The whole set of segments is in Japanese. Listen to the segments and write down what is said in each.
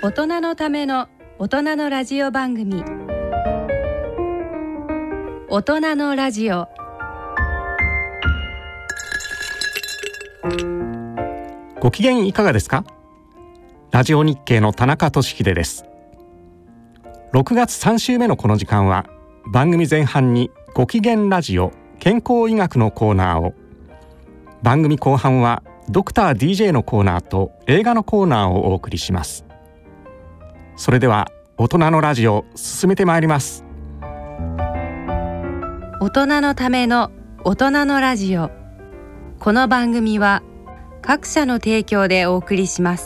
大人のための大人のラジオ番組、大人のラジオ。 ご機嫌いかがですか？ラジオ日経の田中俊秀です。6月3週目のこの時間は、番組前半にご機嫌ラジオ健康医学のコーナーを、番組後半はドクター DJ のコーナーと映画のコーナーをお送りします。それでは大人のラジオ進めてまいります。 大人のための大人のラジオ。この番組は各社の提供でお送りします。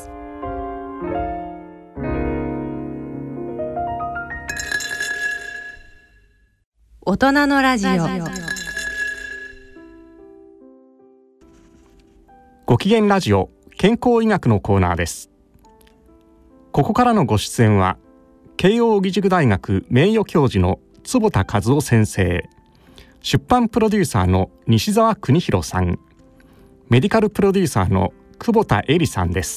大人のラジオ。 ご機嫌ラジオ健康医学のコーナーです。ここからのご出演は、慶應義塾大学名誉教授の坪田和夫先生、出版プロデューサーの西澤邦弘さん、メディカルプロデューサーの久保田恵里さんです。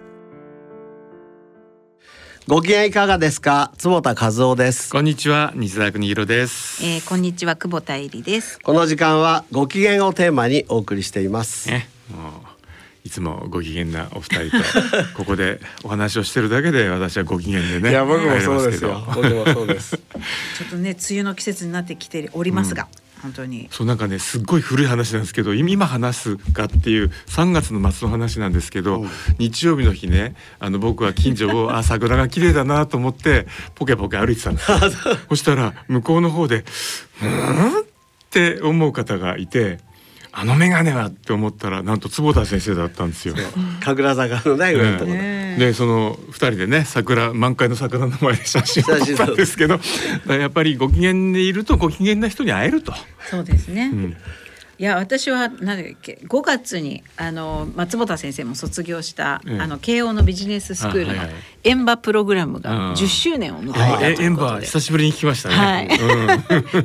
ご機嫌いかがですか？坪田和夫です。 こんにちは、西澤邦弘です。 こんにちは、久保田恵里です。 この時間はご機嫌をテーマにお送りしています。 もういつもご機嫌なお二人とここでお話をしてるだけで私はご機嫌でね。 いや、僕もそうですよ。僕もそうです。 ちょっとね、梅雨の季節になってきておりますが、本当にそう、なんかね、すっごい古い話なんですけど、今話すかっていう3月の末の話なんですけど、日曜日の日ね、僕は近所を桜が綺麗だなと思ってポケポケ歩いてたんですよ。そしたら向こうの方でって思う方がいて、あのメガネはって思ったら、なんと坪田先生だったんですよ。 神楽坂のね、上のところで、その2人でね、満開の桜の前で写真を撮ったんですけど、やっぱりご機嫌でいるとご機嫌な人に会えると。 そうですね、いや、私は何だっけ、5月に松本先生も卒業した、慶応のビジネススクールのエンバプログラムが10周年を迎えたということで、 エンバ久しぶりに聞きましたね。 はい、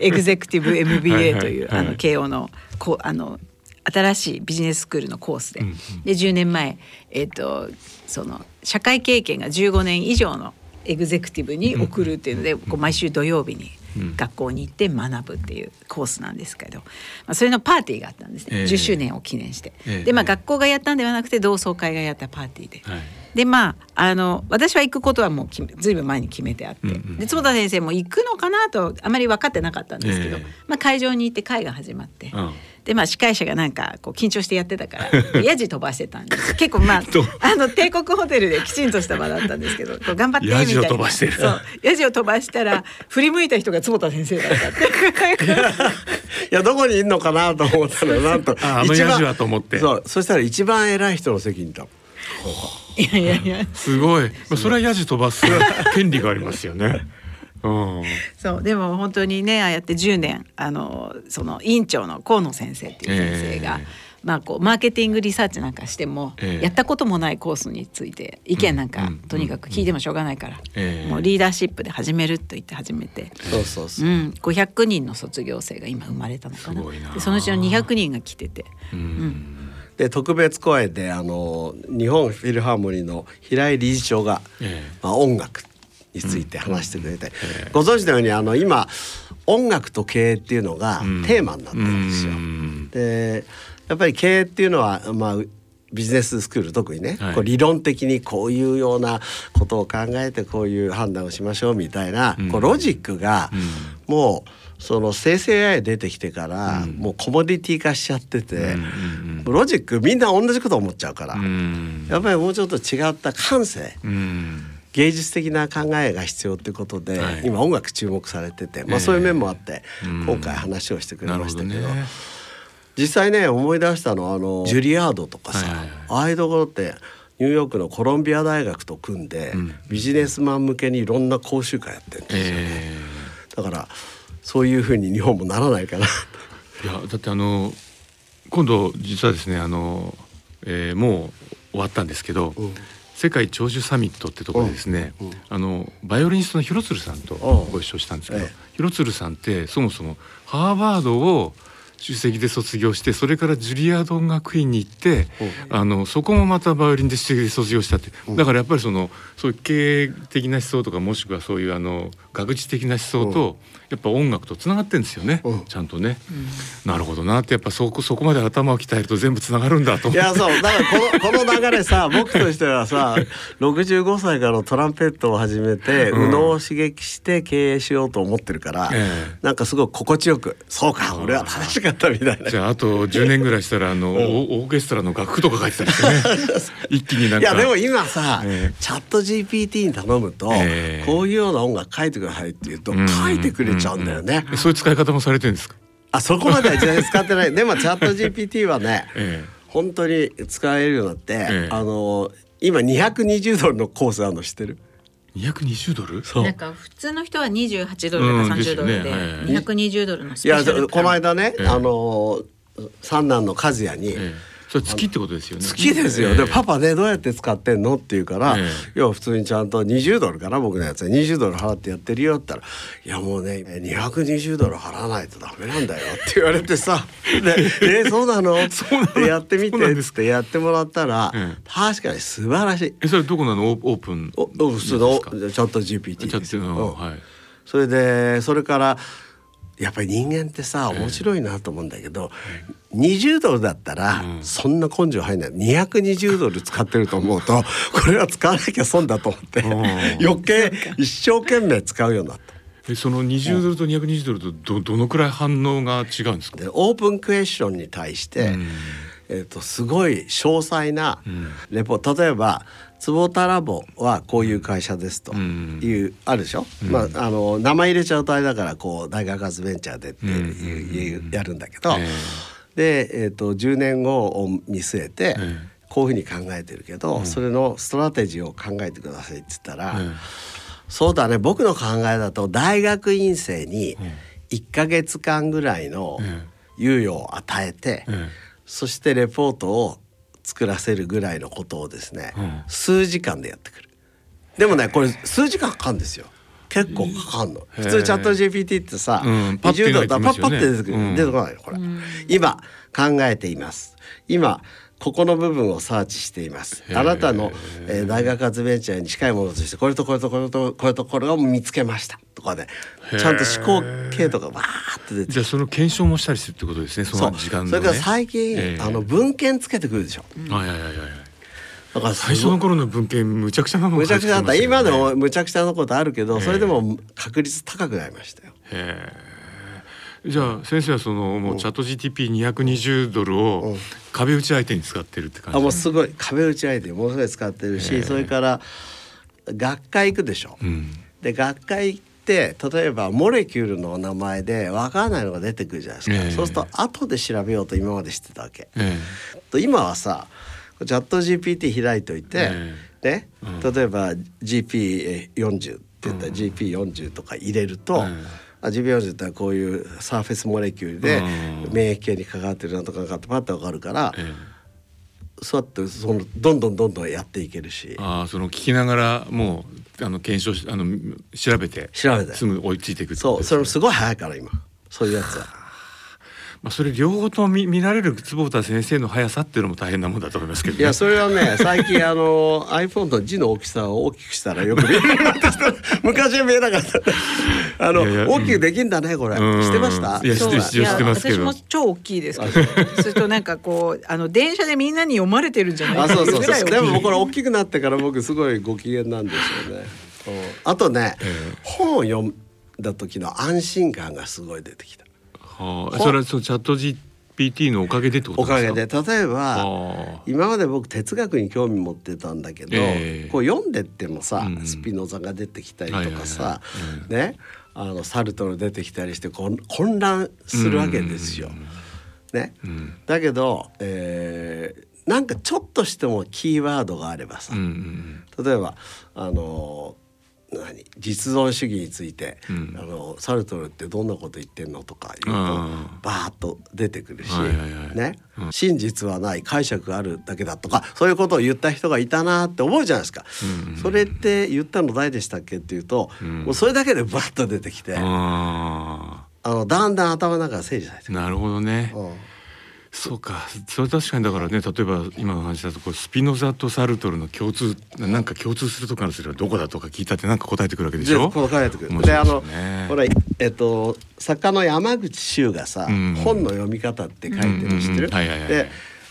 エグゼクティブ MBA という慶応の新しいビジネススクールのコースで、で10年前、その社会経験が15年以上のエグゼクティブに送るっていうので、毎週土曜日に学校に行って学ぶっていうコースなんですけど、それのパーティーがあったんですね、10周年を記念して。で、学校がやったんではなくて同窓会がやったパーティーで、で私は行くことはもうずいぶん前に決めてあって、で坪田先生も行くのかなとあまり分かってなかったんですけど、会場に行って会が始まって、で司会者がなんかこう緊張してやってたからヤジ飛ばしてたんです結構帝国ホテルできちんとした場だったんですけど、こう頑張ってみたいな、ヤジを飛ばしてる。そうヤジを飛ばしたら振り向いた人が坪田先生だったっていや、どこにいるのかなと思ったら、なんとヤジはと思って、 そしたら一番偉い人の席にいた。 いやすごい、それはヤジ飛ばす権利がありますよね。 そうでも本当にね、ああやって10年その委員長の河野先生っていう先生が、マーケティングリサーチなんかしても、やったこともないコースについて意見なんか、とにかく聞いてもしょうがないから、もうリーダーシップで始めると言って始めて、500人の卒業生が今生まれたのかな。でそのうちの200人が来てて、 で特別公演で日本フィルハーモニーの平井理事長が、音楽について話してくれて、ご存知のように今音楽と経営っていうのがテーマになってるんですよ。でやっぱり経営っていうのは、ビジネススクール特にね、こう理論的にこういうようなことを考えてこういう判断をしましょうみたいな、こうロジックがもうその生成 AI 出てきてから、もうコモディティ化しちゃってて、ロジックみんな同じこと思っちゃうから、やっぱりもうちょっと違った感性、芸術的な考えが必要ということで、今音楽注目されてて、そういう面もあって、今回話をしてくれましたけど、実際ね、思い出したのはジュリアードとかさ、ああいうところってニューヨークのコロンビア大学と組んで、ビジネスマン向けにいろんな講習会やってるんですよ、だからそういうふうに日本もならないかな。いや、だって今度実はですね、もう終わったんですけど、世界長寿サミットってところでですね、バイオリニストの廣津留さんとご一緒したんですけど、廣津留さんってそもそもハーバードを首席で卒業して、それからジュリアード音楽院に行って、そこもまたバイオリンで首席で卒業したって。だからやっぱりそういう経営的な思想とか、もしくはそういう学術的な思想と、やっぱ音楽とつながってるんですよね、ちゃんとね、なるほどなって、やっぱそこまで頭を鍛えると全部つながるんだと思って。 いやそうだからこの流れさ僕としてはさ65歳からトランペットを始めて、右脳を刺激して経営しようと思ってるから、なんかすごい心地よく、そうか俺は正しかったみたいな。 じゃああと10年ぐらいしたらオーケストラの楽譜とか書いてたりしてね一気になんか。 いやでも今さ、チャット GPT に頼むと、こういうような音楽書いてくださいって言うと、書いてくれちゃうんだよね。 そういう使い方もされてるんですか？ そこまでは全然使ってないでもチャット GPT はね、本当に使えるようになって、今220ドルのコースあるの知ってる ？220ドル？ なんか普通の人は28ドルとか30ドルで、220ドルのスペシャルプラン。 いやこの間ね、三男の和也に、 それ月ってことですよね。 月ですよ。でパパねどうやって使ってんのって言うから、いや普通にちゃんと20ドルかな、僕のやつは20ドル払ってやってるよって言ったら、いやもうね220ドル払わないとダメなんだよって言われてさでそうなのってやってみてってやってもらったら、確かに素晴らしい。 それどこなの？オープン？ 普通のチャット GPT ですよ。それでそれからやっぱり人間ってさ面白いなと思うんだけど、20ドルだったらそんな根性入んない。220ドル使ってると思うとこれは使わなきゃ損だと思って余計一生懸命使うようになった。 その20ドルと220ドルとどのくらい反応が違うんですか？ でオープンクエスチョンに対して、すごい詳細なレポート、例えば坪田ラボはこういう会社ですという、あるでしょ、名前入れちゃうとあれだからこう大学発ベンチャーでってやるんだけど、で、10年後を見据えてこういうふうに考えてるけど、それのストラテジーを考えてくださいって言ったら、そうだね、僕の考えだと大学院生に1ヶ月間ぐらいの猶予を与えて、そしてレポートを作らせるぐらいのことをですね、数時間でやってくる。でもねこれ数時間かかるんですよ。結構かかんの。普通チャット GPT ってさ、20ドルだパッパって出てくる、出てこないのこれ。今考えています。今ここの部分をサーチしています。あなたの、大学発ベンチャーに近いものとしてこれとこれとこれとこれとこれを見つけましたとかね、ちゃんと思考系とかバーって出て。 じゃあその検証もしたりするってことですね。その時間のね。 それから最近、文献つけてくるでしょ。 だから最初の頃の文献むちゃくちゃなのむちゃくちゃだった。今でもむちゃくちゃなことあるけど、それでも確率高くなりましたよ。 じゃあ先生はもうチャット GTP220 ドルを壁打ち相手に使ってるって感じ？ もうすごい壁打ち相手にものすごい使ってるし、それから学会行くでしょ。で学会行って例えばモレキュールの名前で分からないのが出てくるじゃないですか。そうすると後で調べようと今までしてたわけ。今はさチャット GPT 開いといて、ね、例えば GP40 って言ったら GP40 とか入れると、GP40 ってこういうサーフェスモレキュールで免疫系に関わってるのとかがパッと分かるから、そうやってどんどんやっていけるし。 聞きながらもう検証調べてすぐ追いついていくってことですね。 それもすごい早いから今そういうやつは。 それ両方とも見られる坪田先生の速さっていうのも大変なもんだと思いますけど、ね、 いやそれはね最近iPhone の字の大きさを大きくしたらよく見えるようになってきた。昔は見えなかった大きくできんだねこれ。してました？ いやしてますけど、 私も超大きいですけどそれとなんかこう電車でみんなに読まれてるんじゃないかっていうぐらい大きい。 でもこれ大きくなってから僕すごいご機嫌なんですよね。あとね、本を読んだ時の安心感がすごい出てきた。 それはチャット GPT のおかげでってことですか？ おかげで。例えば今まで僕哲学に興味持ってたんだけど、こう読んでってもさ、スピノザが出てきたりとかさ、ね、サルトル出てきたりして混乱するわけですよ。ね、だけど、なんかちょっとしてもキーワードがあればさ、例えば実存主義について、サルトルってどんなこと言ってんのとか言うとバーッと出てくるし、ね、真実はない解釈があるだけだとかそういうことを言った人がいたなって思うじゃないですか。それって言ったの誰でしたっけっていうと、もうそれだけでバッと出てきて、 だんだん頭の中が整理されてくる。 なるほどね。そうか、それ確かにだからね、例えば今の話だとこうスピノザとサルトルの共通なんか共通するところすればどこだとか聞いたってなんか答えてくるわけでしょ。 答えてくる。 面白いですでほら作家の山口周がさ、本の読み方って書いてるの知ってる？で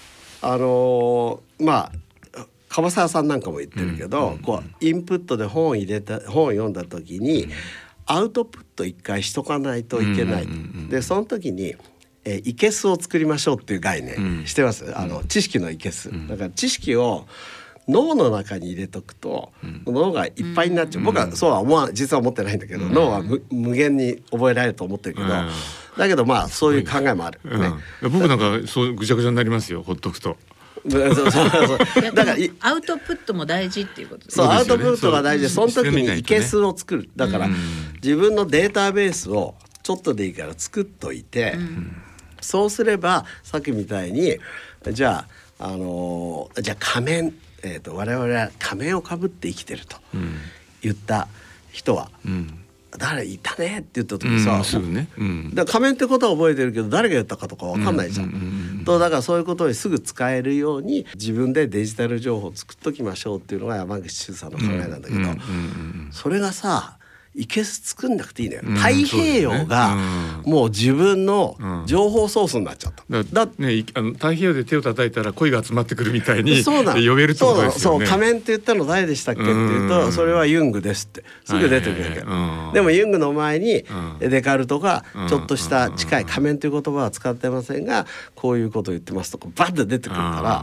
まあ樺沢さんなんかも言ってるけど、こうインプットで本を読んだ時に、アウトプット一回しとかないといけない。でその時にイケスを作りましょうっていう概念してます？知識のイケス。だから知識を脳の中に入れとくと、脳がいっぱいになっちゃう。僕はそうは実は思ってないんだけど、脳は無限に覚えられると思ってるけど、だけどまあそういう考えもある、ね。 僕なんかそうぐちゃぐちゃになりますよ、ほっとくと。 だからアウトプットも大事っていうことです。 そう、アウトプットが大事で、その時にイケスを作る。だから自分のデータベースをちょっとでいいから作っといて、そうすればさっきみたいにじゃあ仮面、我々は仮面をかぶって生きてると言った人は、誰いたねって言った時にさ、 すぐね、 だから仮面ってことは覚えてるけど誰が言ったかとか分かんないじゃん。だからそういうことにすぐ使えるように自分でデジタル情報を作っときましょうっていうのが山口周さんの考えなんだけど、それがさイケス作んなくていいのよ。太平洋がもう自分の情報ソースになっちゃった。 太平洋で手を叩いたら鯉が集まってくるみたいに呼べるってことですよね。 そう、仮面って言ったの誰でしたっけって言うと、それはユングですってすぐ出てくるわけ。でもユングの前にデカルトがちょっとした近い仮面という言葉は使ってませんがこういうことを言ってますとかバッと出てくるから、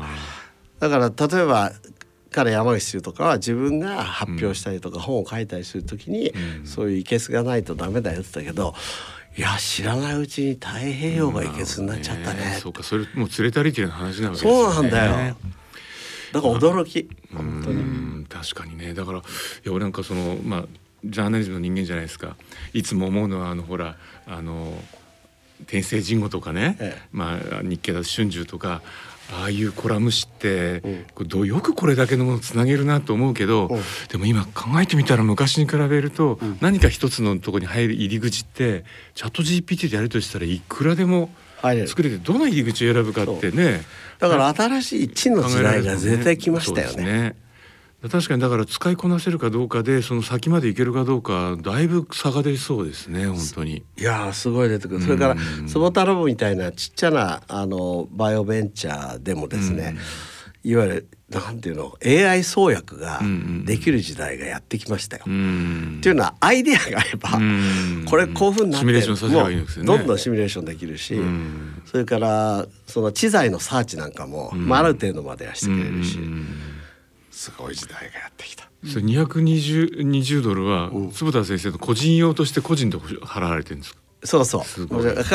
だから例えばから山口周とかは自分が発表したりとか本を書いたりするときに、そういうイケスがないとダメだよって言ったけど、いや知らないうちに太平洋がイケスになっちゃったね。 そうか、それもう連れたりっていう話なわけですね。 そうなんだよ。だから驚き、本当に。 確かにね。だからいや俺なんかそのジャーナリズムの人間じゃないですか。いつも思うのはほら天聖人語とかね、日経だと春秋とか。ああいうコラム誌ってよくこれだけのものをつなげるなと思うけど、でも今考えてみたら昔に比べると何か一つのところに入る入り口ってチャット GPT でやるとしたらいくらでも作れて、どの入り口を選ぶかってね。 だから新しい知の時代が絶対来ましたよね。 確かにだから使いこなせるかどうかでその先までいけるかどうかだいぶ差が出そうですね、本当に。 いやすごい出てくる。それから坪田ラボみたいなちっちゃなバイオベンチャーでもですね、いわゆるなんていうの AI 創薬ができる時代がやってきましたよ。っていうのはアイデアがあればこれこういうふうになってどんどんシミュレーションできるし、それからその知財のサーチなんかもある程度まではしてくれるし。すごい時代がやってきた。 それ220ドルは坪田先生の個人用として個人で払われてるんですか？ そうそう。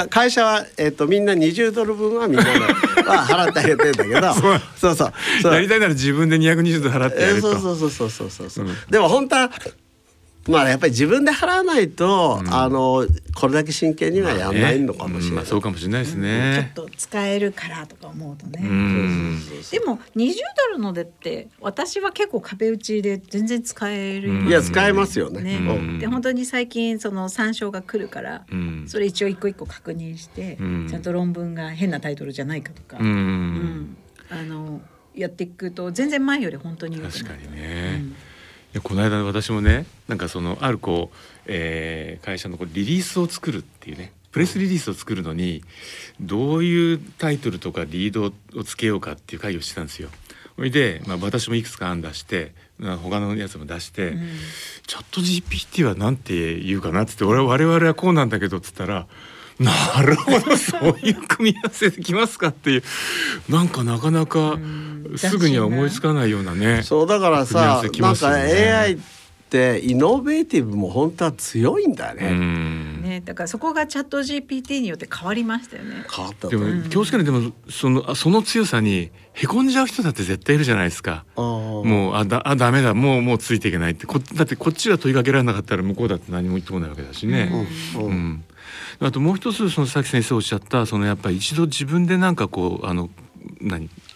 会社はみんな20ドル分はみんなは払ってあげてんだけど、 そうやりたいなら自分で220ドル払ってやると。 そう。でも本当はやっぱり自分で払わないと、これだけ真剣にはやんないのかもしれない。 そうかもしれないですね。 ちょっと使えるからとか思うとね。でも20ドルのでって私は結構壁打ちで全然使える。 いや使えますよね。 で本当に最近その参照が来るから、それ一応一個一個確認して、ちゃんと論文が変なタイトルじゃないかとか、やっていくと全然前より本当に良くなる。 確かにね。この間私もね、なんかそのある会社のリリースを作るっていうね、プレスリリースを作るのにどういうタイトルとかリードをつけようかっていう会議をしてたんですよ。それで、私もいくつか案出して他のやつも出して、チャット GPT はなんて言うかなっつって、我々はこうなんだけどっつったら、なるほどそういう組み合わせできますかっていう、なかなかすぐには思いつかないようなね。 そうだからさ、なんか AI ってイノベーティブも本当は強いんだね。 だからそこがチャット GPT によって変わりましたよね。 変わったでも恐縮ね。でもその強さにへこんじゃう人だって絶対いるじゃないですか。もうダメだ、もうついていけないって。だってこっちが問いかけられなかったら向こうだって何も言ってこないわけだしね。あともう一つ、そのさっき先生おっしゃったやっぱり一度自分でなんか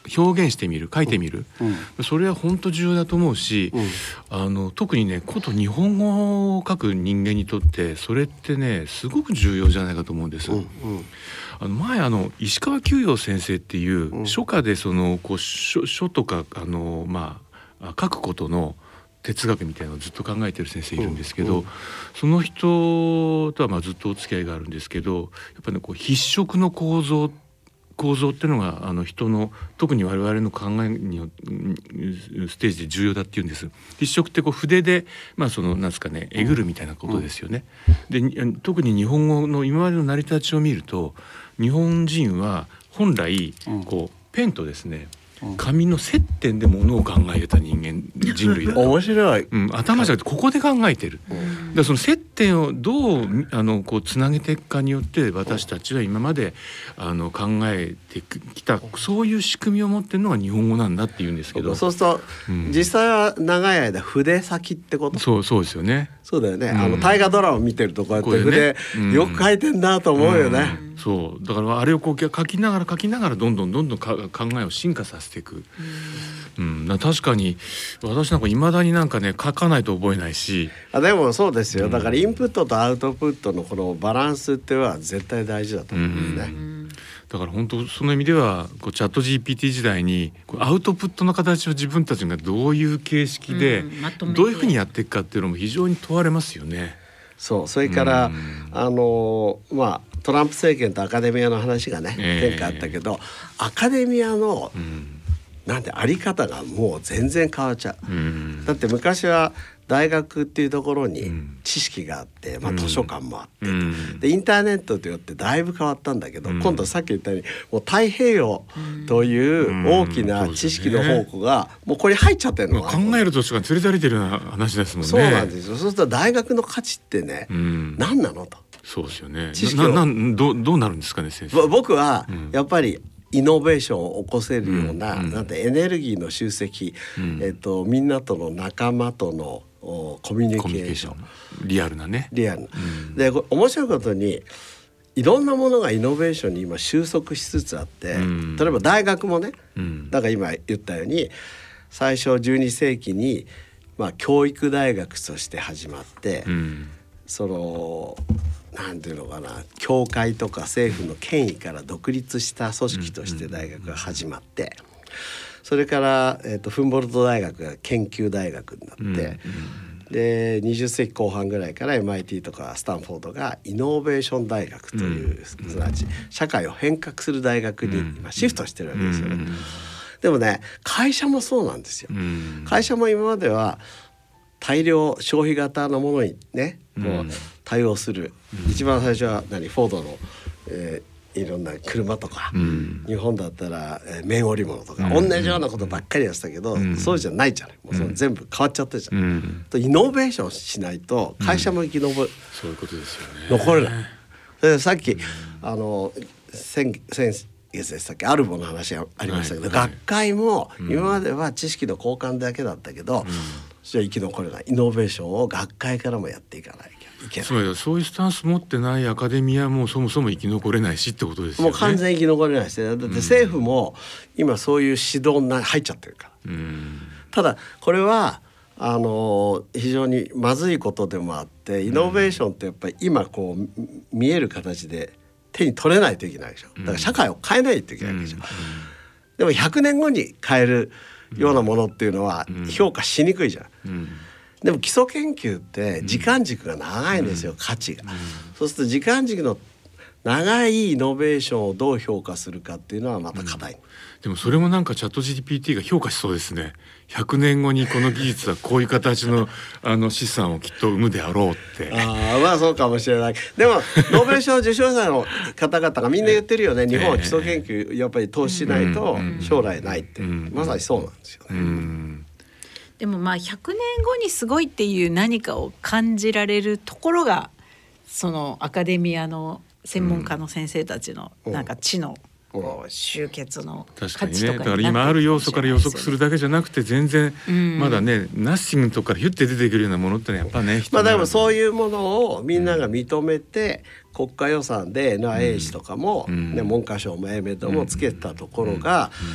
表現してみる、書いてみる、それは本当重要だと思うし、特にねこと日本語を書く人間にとってそれってねすごく重要じゃないかと思うんです。前石川久陽先生っていう書家でそのこう書とか書くことの哲学みたいなのをずっと考えてる先生いるんですけど、その人とはずっとお付き合いがあるんですけど、やっぱりねこう筆色の構造っていうのが人の特に我々の考えにステージで重要だっていうんです。筆色ってこう筆でそのなんですかねえぐるみたいなことですよね。で特に日本語の今までの成り立ちを見ると日本人は本来こうペンとですね紙の接点でものを考えた人類だと面白い、 頭じゃなくてここで考えてる、だからその接点をどうこうつなげていくかによって私たちは今まで考えてきたそういう仕組みを持ってるのが日本語なんだっていうんですけど、 そうすると、実際は長い間筆先ってこと。 そうですよね。 そうだよね、大河ドラマ見てるとこうやって筆、よく書いてんなと思うよね、 そうだからあれをこう書きながらどんどん考えを進化させていく、確かに私なんか未だになんかね書かないと覚えないし、 でもそうですよ、だからインプットとアウトプットのこのバランスっては絶対大事だと思うんですね、 だから本当その意味ではこうチャット GPT 時代にこうアウトプットの形を自分たちがどういう形式でどういうふうにやっていくかっていうのも非常に問われますよね。 それから、トランプ政権とアカデミアの話がね、前回あったけどアカデミアの、なんてあり方がもう全然変わっちゃう、だって昔は大学っていうところに知識があって、図書館もあって、でインターネットとよってだいぶ変わったんだけど、今度さっき言ったようにもう太平洋という大きな知識の宝庫がもうこれ入っちゃってるの、 考えるとしか連れ去れてるような話ですもんね。 そうなんですよ。そうすると大学の価値ってね、何なのと。 そうですよね。 知識をどうなるんですかね先生。 僕はやっぱりイノベーションを起こせるような、なんてエネルギーの集積、みんなとの仲間とのコミュニケーション、 リアルなね。 で面白いことにいろんなものがイノベーションに今収束しつつあって、例えば大学もね、だから今言ったように最初12世紀に、教育大学として始まって、そのなんていうのかな、教会とか政府の権威から独立した組織として大学が始まって、それから、フンボルト大学が研究大学になって、で20世紀後半ぐらいから MIT とかスタンフォードがイノベーション大学という、すなわち社会を変革する大学に今シフトしてるわけですよね。でもね、会社もそうなんですよ。会社も今までは大量消費型のものにね、こう対応する、一番最初はフォードの、いろんな車とか、日本だったら、綿織物とか、同じようなことばっかりやってたけど、そうじゃないじゃない。もうその全部変わっちゃってるじゃん、イノベーションしないと会社も生き残る、 そういうことですよね。 残れない。それでさっき先月でしたっけ、アルボの話がありましたけど、学会も今までは知識の交換だけだったけど、じゃあ生き残れない。イノベーションを学会からもやっていかないといけない。 そういうスタンス持ってないアカデミアもそもそも生き残れないしってことですよね。 もう完全に生き残れないし、だって政府も今そういう指導に入っちゃってるから、ただこれは非常にまずいことでもあって、イノベーションってやっぱり今こう見える形で手に取れないといけないでしょ。だから社会を変えないといけないでしょ。でも100年後に変えるようなものっていうのは評価しにくいじゃん、でも基礎研究って時間軸が長いんですよ、価値が、そうすると時間軸の長いイノベーションをどう評価するかっていうのはまた課題、 でもそれもなんかチャット GPT が評価しそうですね。100年後にこの技術はこういう形の資産をきっと生むであろうって。 そうかもしれない。でもノーベル賞受賞者の方々がみんな言ってるよね、日本は基礎研究やっぱり投資しないと将来ないって、まさにそうなんですよね。 でも100年後にすごいっていう何かを感じられるところがそのアカデミアの専門家の先生たちのなんか知の集結の価値とかになってるかもしれないですよね。 だから今ある要素から予測するだけじゃなくて、全然まだね、ナッシングとかからヒュッて出てくるようなものってね、やっぱね、 でもそういうものをみんなが認めて、国家予算で NIH とかも、文科省も英明ともつけたところが、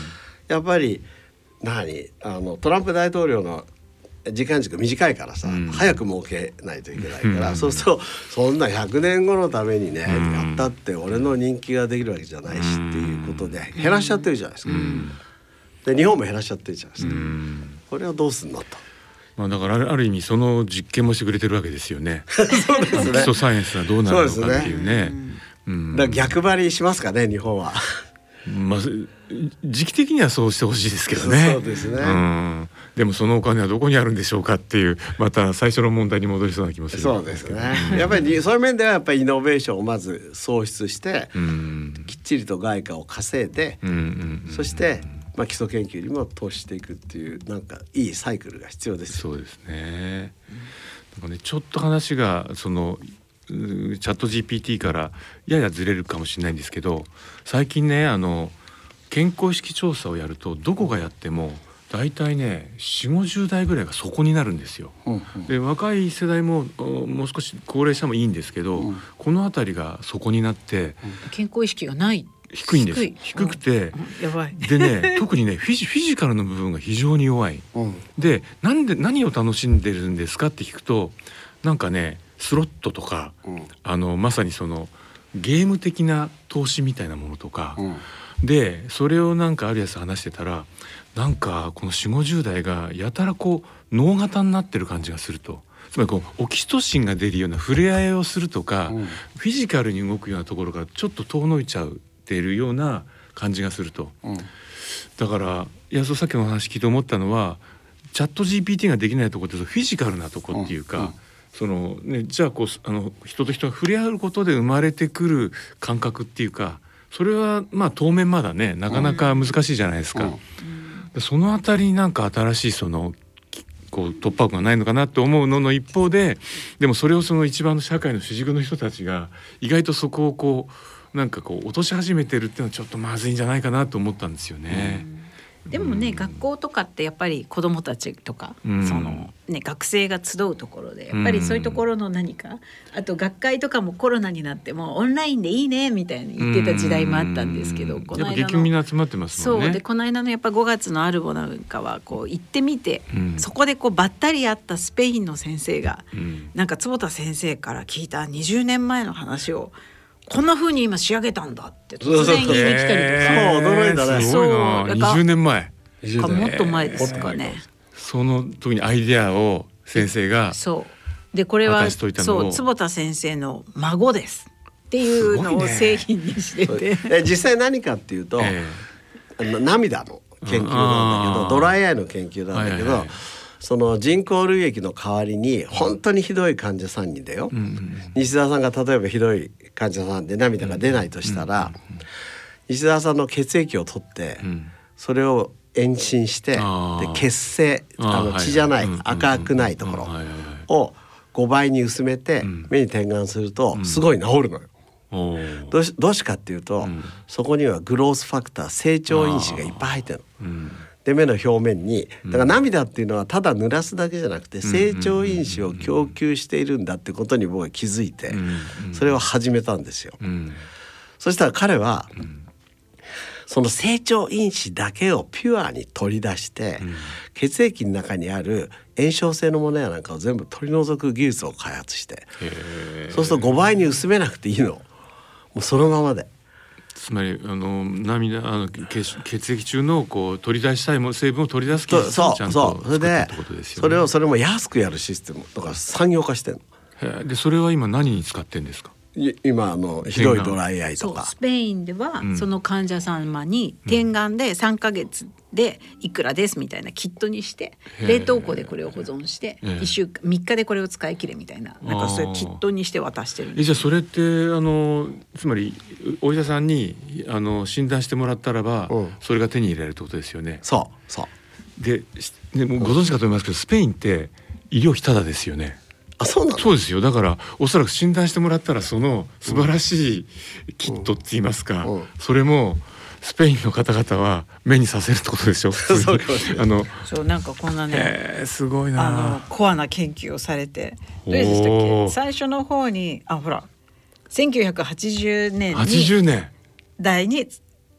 やっぱりトランプ大統領の時間軸短いからさ、早く儲けないといけないから、そうするとそんな100年後のためにね、やったって俺の人気ができるわけじゃないしっていうことで減らしちゃってるじゃないですか。で日本も減らしちゃってるじゃないですか。これはどうすんのと。 だからある意味その実験もしてくれてるわけですよね。 そうですね。 基礎サイエンスはどうなるのかっていうね。 だから逆張りしますかね日本は。 時期的にはそうしてほしいですけどね。 そうですね。 でもそのお金はどこにあるんでしょうかっていうまた最初の問題に戻りそうな気もする。 そうですね。やっぱりそういう面ではやっぱりイノベーションをまず創出して、きっちりと外貨を稼いで、そして基礎研究にも投資していくっていうなんかいいサイクルが必要ですよ。 そうですね。なんかねちょっと話がそのチャット GPT からややずれるかもしれないんですけど、最近ね健康意識調査をやるとどこがやってもだいたいね 40,50 代ぐらいがそこになるんですよ。で若い世代ももう少し高齢者もいいんですけど、この辺りがそこになって健康意識がない低いんです。低くて、 やばい。 でね特にねフィジカルの部分が非常に弱い。で何を楽しんでるんですかって聞くとなんかねスロットとか、まさにそのゲーム的な投資みたいなものとか、でそれをなんかあるやつ話してたらなんかこの 40,50 代がやたらこう脳型になってる感じがすると。つまりこうオキシトシンが出るような触れ合いをするとか、フィジカルに動くようなところがちょっと遠のいちゃっているような感じがすると。だからさっきの話聞いて思ったのはチャット GPT ができないところってフィジカルなとこっていうか、そのね、じゃあ人と人が触れ合うことで生まれてくる感覚っていうか、それは当面まだねなかなか難しいじゃないですか。そのあたりになんか新しいその突破口がないのかなと思うのの一方で、でもそれをその一番の社会の主軸の人たちが意外とそこをなんか落とし始めてるっていうのはちょっとまずいんじゃないかなと思ったんですよね。 でもね学校とかってやっぱり子どもたちとか、そのね学生が集うところでやっぱりそういうところの何か、あと学会とかもコロナになってもオンラインでいいねみたいに言ってた時代もあったんですけど、この間の結局みんな集まってますもんね。 そうでこの間のやっぱ5月のアルボなんかは行ってみて、そこでばったり会ったスペインの先生が、なんか坪田先生から聞いた20年前の話をこんな風に今仕上げたんだって突然言いに来たりとか、 驚いたね。 すごいな。20年前かもっと前ですかね。 その時にアイデアを先生がそうでこれはそう坪田先生の孫ですっていうのを製品にしてて、 実際何かっていうと、涙の研究なんだけど、ドライアイの研究なんだけど、その人工涙液の代わりに本当にひどい患者さんにだよ、西澤さんが例えばひどい患者さんで涙が出ないとしたら、西澤さんの血液を取って、それを遠心してで血清血じゃない、赤くないところを5倍に薄めて目に点眼するとすごい治るのよ。どうしかっていうと、そこにはグロースファクター成長因子がいっぱい入ってるの。で目の表面にだから涙っていうのはただ濡らすだけじゃなくて成長因子を供給しているんだってことに僕は気づいて、それを始めたんですよ。そしたら彼はその成長因子だけをピュアに取り出して、血液の中にある炎症性のものやなんかを全部取り除く技術を開発して、そうすると5倍に薄めなくていいの、もうそのままで。 つまり涙血液中の取り出したい成分を取り出す技術をちゃんと作ったってことですよね。 それも安くやるシステムとか産業化してるの。でそれは今何に使ってるんですか。 今ひどいドライアイとかスペインではその患者様に点眼で3ヶ月でいくらですみたいなキットにして冷凍庫でこれを保存して1週間3日でこれを使い切れみたいな、なんかそういうキットにして渡してるんです。 じゃあそれってつまりお医者さんに診断してもらったらば、それが手に入れられるってことですよね。 そうでもうご存知かと思いますけどスペインって医療費タダですよね。 そうなの？ そうですよ。だからおそらく診断してもらったらその素晴らしいキットって言いますか、それもスペインの方々は目にさせるってことでしょ。 そうなんかこんなね、 すごいなコアな研究をされて、どれでしたっけ？最初の方にほら1980年代に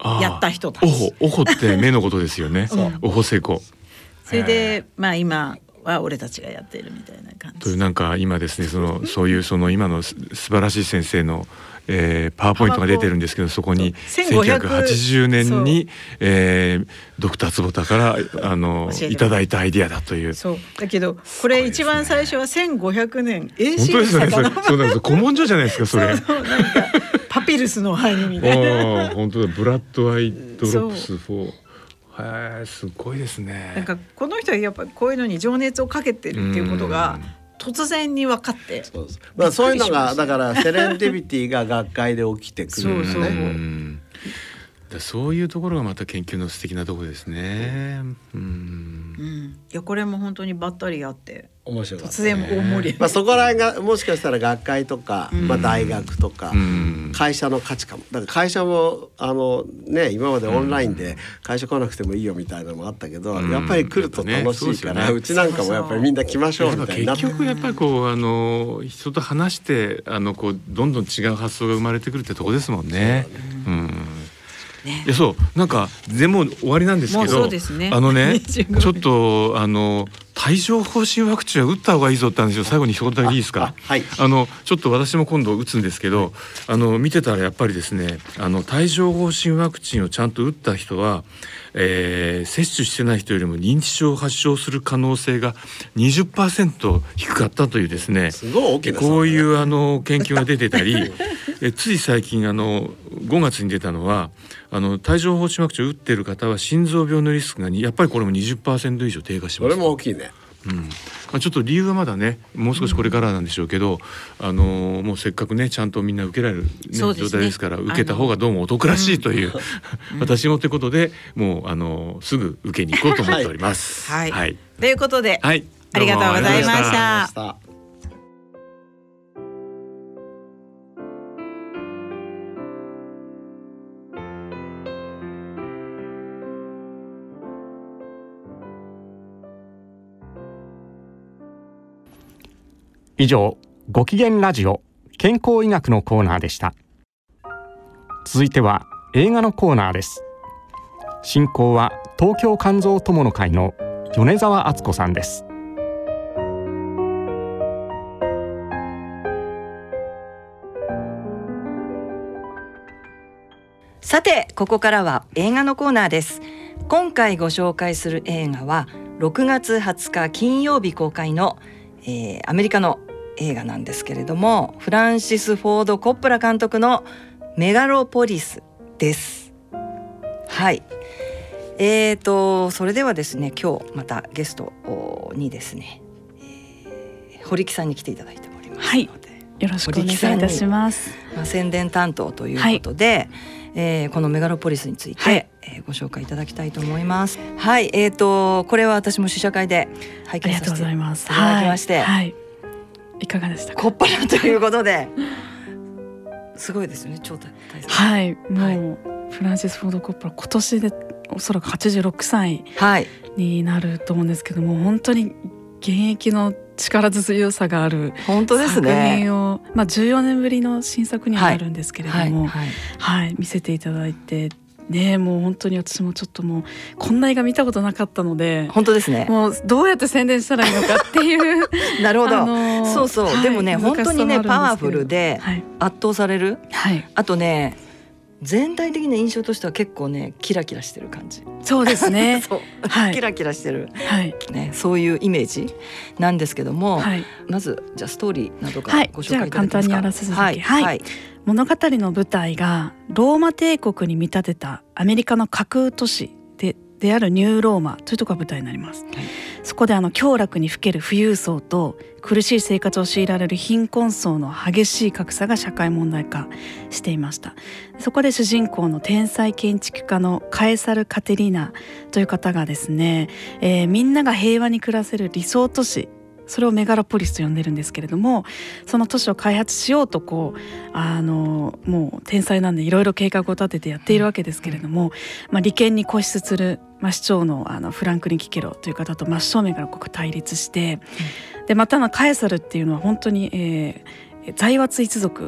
やった人たち。 オホって目のことですよね。オホセコ。 それで今は俺たちがやっているみたいな感じ。 というなんか今ですねそういう今の素晴らしい先生のパワーポイントが出てるんですけど、そこに1980年にドクター坪田からいただいたアイディアだという。 そうだけどこれ一番最初は1500年 AC 本当ですね。そうなんです。古文書じゃないですかそれ。 そうなんかパピルスの範囲みたいな。 本当だ。ブラッドアイドロップス4。すごいですね。 なんかこの人はやっぱりこういうのに情熱をかけてるっていうことが突然に分かって、 そういうのがだからセレンディビティが学会で起きてくるんですね。 そういうところがまた研究の素敵なところですね。 いやこれも本当にばったりあって面白かった、 突然大盛り、 そこら辺がもしかしたら学会とか、大学とか、会社の価値かも。だから会社も今までオンラインで会社来なくてもいいよみたいなのもあったけど、やっぱり来ると楽しいから、うちなんかもやっぱりみんな来ましょうみたいになって、 結局やっぱり人と話してどんどん違う発想が生まれてくるってとこですもんね。そうなんかでも終わりなんですけど、ちょっと帯状疱疹ワクチンは打った方がいいぞって話を最後に一言だけいいですか。ちょっと私も今度打つんですけど、見てたらやっぱりですね帯状疱疹ワクチンをちゃんと打った人は、接種してない人よりも認知症を発症する可能性が 20% 低かったというですね、 すごい大きなこういう研究が出てたりつい最近5月に出たのは帯状疱疹ワクチンを打っている方は心臓病のリスクがやっぱりこれも 20% 以上低下します。 これも大きいね。 ちょっと理由はまだねもう少しこれからなんでしょうけど、もうせっかくねちゃんとみんな受けられる、状態ですから受けた方がどうもお得らしいという、私もということでもうすぐ受けに行こうと思っております。 ということで、ありがとうございました。 以上、ご機嫌ラジオ健康医学のコーナーでした。続いては映画のコーナーです。進行は東京肝臓友の会の米沢敦子さんです。 さてここからは映画のコーナーです。今回ご紹介する映画は6月20日金曜日公開の、アメリカの映画なんですけれども、フランシス・フォード・コッポラ監督のメガロポリスです。はい、それではですね、今日またゲストにですね、堀木さんに来ていただいておりますので、 よろしくお願いいたします。 宣伝担当ということで、このメガロポリスについて、ご紹介いただきたいと思います。はい、これは私も試写会で拝見させていただきまして、 いかがでしたか。 コッポラということですごいですよね、超大作。 もうフランシス・フォード・コッポラ今年でおそらく86歳になると思うんですけども、本当に現役の力強さがある作品を、14年ぶりの新作にはなるんですけれども、見せていただいてね、もう本当に私もちょっともうこんな映画見たことなかったので、 本当ですね、 もうどうやって宣伝したらいいのかっていうなるほど、そうそう、でもね本当にねパワフルで圧倒される、あとね全体的な印象としては結構ねキラキラしてる感じ。 そうですねキラキラしてる、そういうイメージなんですけども、まずじゃあストーリーなどからご紹介いただけますか。 じゃあ簡単にあらすじだけ。物語の舞台がローマ帝国に見立てたアメリカの架空都市であるニューローマというところが舞台になります。そこで享楽にふける富裕層と苦しい生活を強いられる貧困層の激しい格差が社会問題化していました。そこで主人公の天才建築家のカエサル・カテリーナという方がですね、みんなが平和に暮らせる理想都市、それをメガロポリスと呼んでるんですけれども、その都市を開発しようともう天才なんでいろいろ計画を立ててやっているわけですけれども、利権に固執する、市長のフランクリン・キケロという方と真正面から対立して、でまたカエサルっていうのは本当に、財閥一族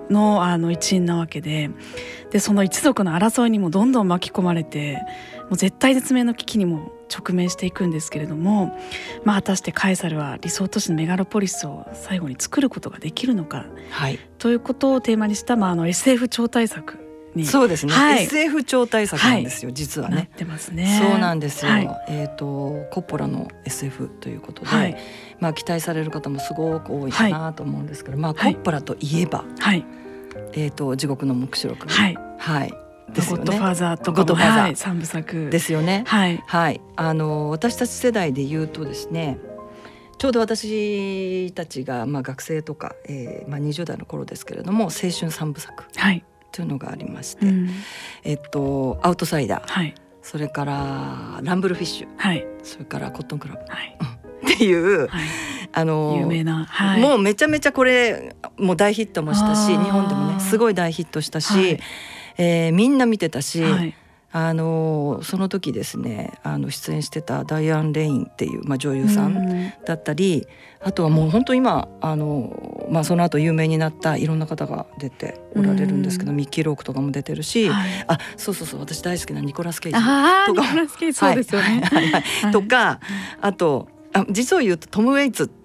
の一員なわけで、その一族の争いにもどんどん巻き込まれて、もう絶体絶命の危機にも直面していくんですけれども、果たしてカエサルは理想都市のメガロポリスを最後に作ることができるのか、ということをテーマにした、SF 超大作に。 そうですね、SF 超大作なんですよ、実はね。 なってますね。 そうなんですよ、コッポラの SF ということで、期待される方もすごく多いかなと思うんですけど、コッポラといえば、地獄の黙示録、ですよね。ゴッドファーザーとかも3部作ですよね。私たち世代で言うとですね、ちょうど私たちが学生とか、20代の頃ですけれども、青春3部作というのがありまして、アウトサイダー、それからランブルフィッシュ、それからコットンクラブ、っていう、 有名な、 もうめちゃめちゃこれもう大ヒットもしたし、日本でもねすごい大ヒットしたし、みんな見てたし、その時ですね出演してたダイアン・レインっていう、女優さんだったり、あとはもう本当今その後有名になったいろんな方が出ておられるんですけど、ミッキー・ロークとかも出てるし、そう私大好きなニコラス・ケイジとかニコラス・ケイジ、そうですよねとか、あと実を言うとトム・ウェイツって、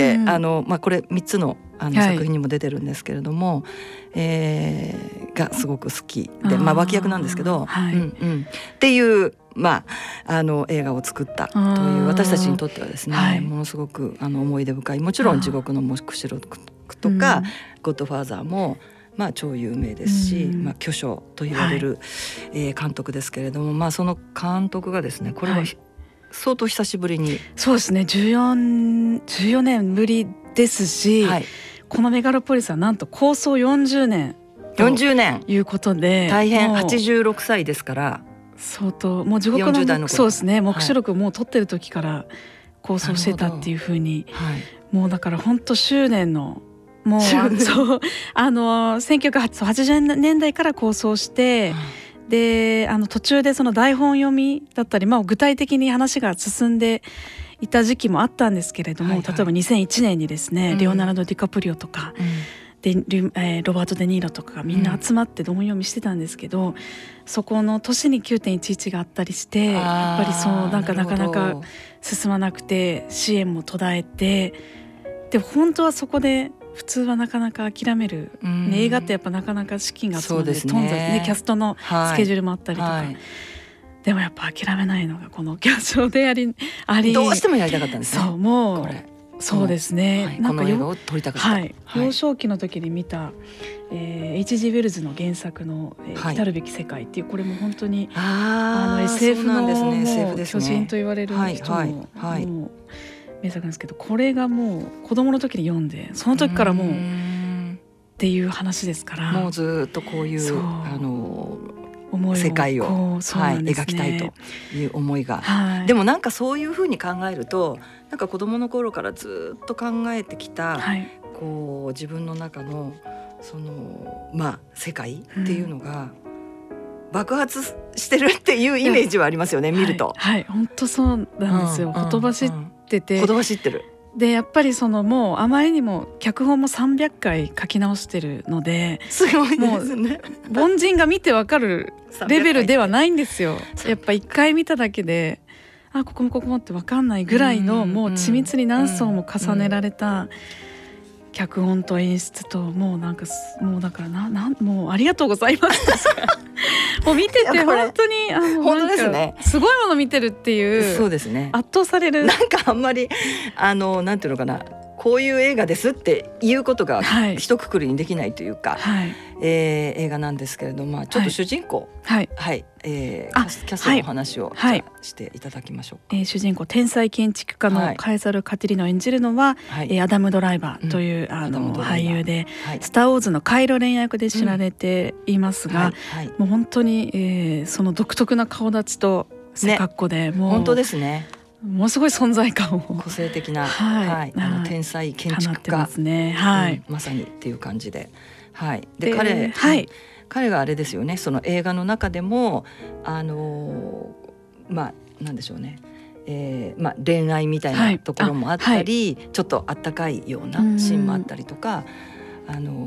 これ3つの作品にも出てるんですけれども、がすごく好きで、脇役なんですけど、っていう映画を作ったという私たちにとってはですね、ものすごく思い出深い、もちろん地獄の黙示録とか、ゴッドファーザーも超有名ですし、巨匠と言われる、監督ですけれども、その監督がですね、これは相当久しぶりに、 そうですね、14年ぶりですし、このメガロポリスはなんと構想40年ということで、 大変86歳ですから、 相当もう地獄のそうですね、黙示録をもう撮ってる時から構想してたっていうふうに、もうだから本当執念のもうそう1980年代から構想して、で途中でその台本読みだったり、具体的に話が進んでいた時期もあったんですけれども、例えば2001年にですね、レオナルド・ディカプリオとか、でロバート・デ・ニーロとかがみんな集まって本読みしてたんですけど、そこの年に 9.11 があったりして、やっぱりそうなかなか進まなくて、支援も途絶えて、で本当はそこで普通はなかなか諦める、映画ってやっぱなかなか資金が集まって頓挫ね、キャストのスケジュールもあったりとか、でもやっぱ諦めないのがこの巨匠でありどうしてもやりたかったんですね。 そうもうそうですね、 この映画を撮りたかった、 幼少期の時に見た、H.G. ウェルズの原作の「来るべき世界」っていう、これも本当にSF の巨人と言われる人のもう名作なんですけど、これがもう子供の時に読んで、その時からもうっていう話ですから、 もうずっとこういう世界を描きたいという思いが、でもなんかそういうふうに考えると、なんか子供の頃からずっと考えてきた、こう自分の中のその世界っていうのが爆発してるっていうイメージはありますよね、見ると。 本当そうなんですよ。ほとばしってて、 ほとばしってる。 でやっぱりもうあまりにも脚本も300回書き直してるので、 すごいですね。 凡人が見てわかるレベルではないんですよ。やっぱ1回見ただけで、ここもここもって分かんないぐらいの、もう緻密に何層も重ねられた脚本と演出と、もうだからもうありがとうございますもう見てて本当に本当ですね、 すごいもの見てるっていう、 そうですね、 圧倒される。 なんかあんまりなんていうのかな、こういう映画ですっていうことが一括りにできないというか、映画なんですけれども、ちょっと主人公、キャストのお話をしていただきましょうか。 主人公天才建築家のカエサル・カテリナを演じるのは、アダム・ドライバーという俳優で、スター・ウォーズのカイロレン役で知られていますが、もう本当にその独特な顔立ちと背格好で、もう本当ですね、 ものすごい存在感を、 個性的な、天才建築家、まさにっていう感じで、で彼があれですよね、その映画の中でもなんでしょうね、恋愛みたいなところもあったり、ちょっとあったかいようなシーンもあったりとか、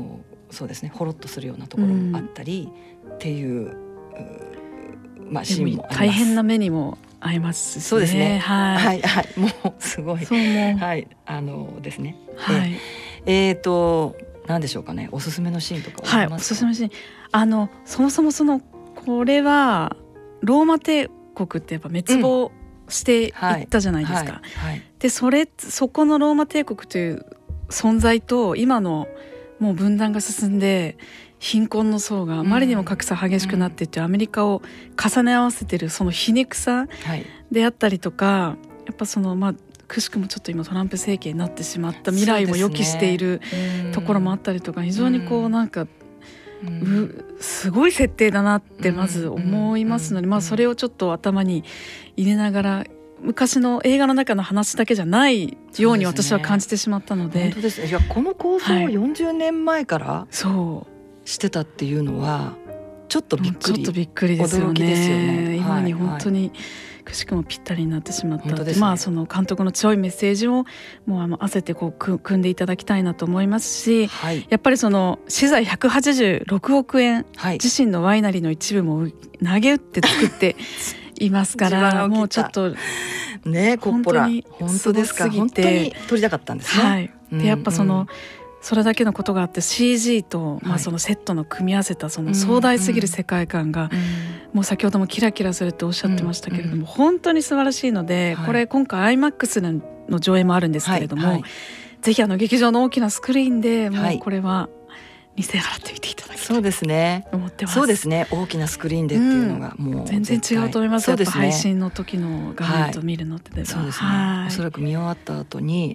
そうですね、ほろっとするようなところもあったりっていう、シーンもあります。 大変な目にも合いますしね。 そうですね、はいはい、もうすごい、 そうもはいですね、 はい、 何でしょうかね、おすすめのシーンとかありますか？ おすすめのシーン、そもそもこれはローマ帝国ってやっぱ滅亡していったじゃないですか。でそこのローマ帝国という存在と今のもう分断が進んで貧困の層があまりにも格差激しくなっていって、アメリカを重ね合わせてるその皮肉さであったりとか、やっぱくしくもちょっと今トランプ政権になってしまった未来も予期しているところもあったりとか、非常になんかすごい設定だなってまず思いますので、それをちょっと頭に入れながら、昔の映画の中の話だけじゃないように私は感じてしまったので、 本当ですね。いや、この構想を40年前からしてたっていうのはちょっとびっくりですよね。 驚きですよね。 今に本当にくしくもぴったりになってしまったって、 ね、 その監督の強いメッセージをもう合わせて組んでいただきたいなと思いますし、やっぱりその資材186億円、自身のワイナリーの一部も投げ打って作っていますからもうちょっとね、コッポラ本当ですか、本当に撮りたかったんですね。 でやっぱそれだけのことがあって CG と、そのセットの組み合わせたその壮大すぎる世界観が、もう先ほどもキラキラするっておっしゃってましたけれども、本当に素晴らしいので、これ今回 IMAX の上映もあるんですけれども、ぜひ劇場の大きなスクリーンでもうこれは2000円払ってみていただきたい。 そうですね、 思ってます。 そうですね、大きなスクリーンでっていうのがもう全然違うと思います。やっぱ配信の時の画面と見るのってでは、 そうですね、おそらく見終わった後に、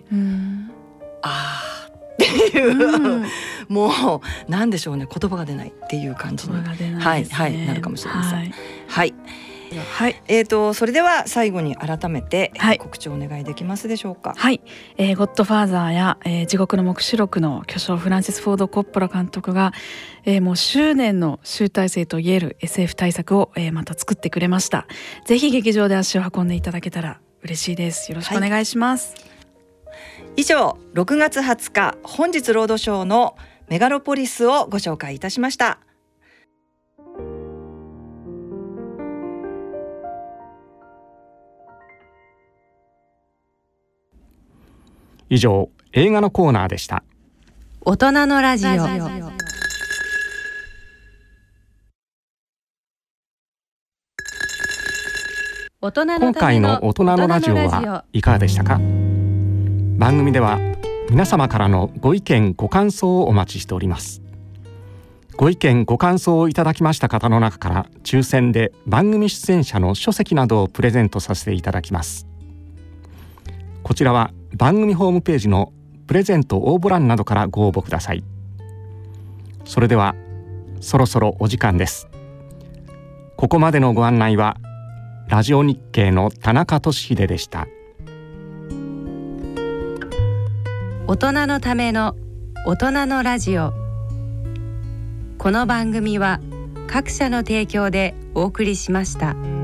っていう、もうなんでしょうね、言葉が出ないっていう感じになるかもしれません。それでは最後に改めて告知をお願いできますでしょうか？ ゴッドファーザーや、地獄の黙示録の巨匠フランシス・フォード・コッポラ監督が、もう執念の集大成といえる SF 大作を、また作ってくれました。ぜひ劇場で足を運んでいただけたら嬉しいです。よろしくお願いします。 以上、6月20日本日ロードショーのメガロポリスをご紹介いたしました。 以上、映画のコーナーでした。 大人のラジオ。 今回の大人のラジオはいかがでしたか？番組では皆様からのご意見ご感想をお待ちしております。ご意見ご感想をいただきました方の中から抽選で番組出演者の書籍などをプレゼントさせていただきます。こちらは番組ホームページのプレゼント応募欄などからご応募ください。それではそろそろお時間です。ここまでのご案内はラジオ日経の田中俊秀でした。 大人のための大人のラジオ。この番組は各社の提供でお送りしました。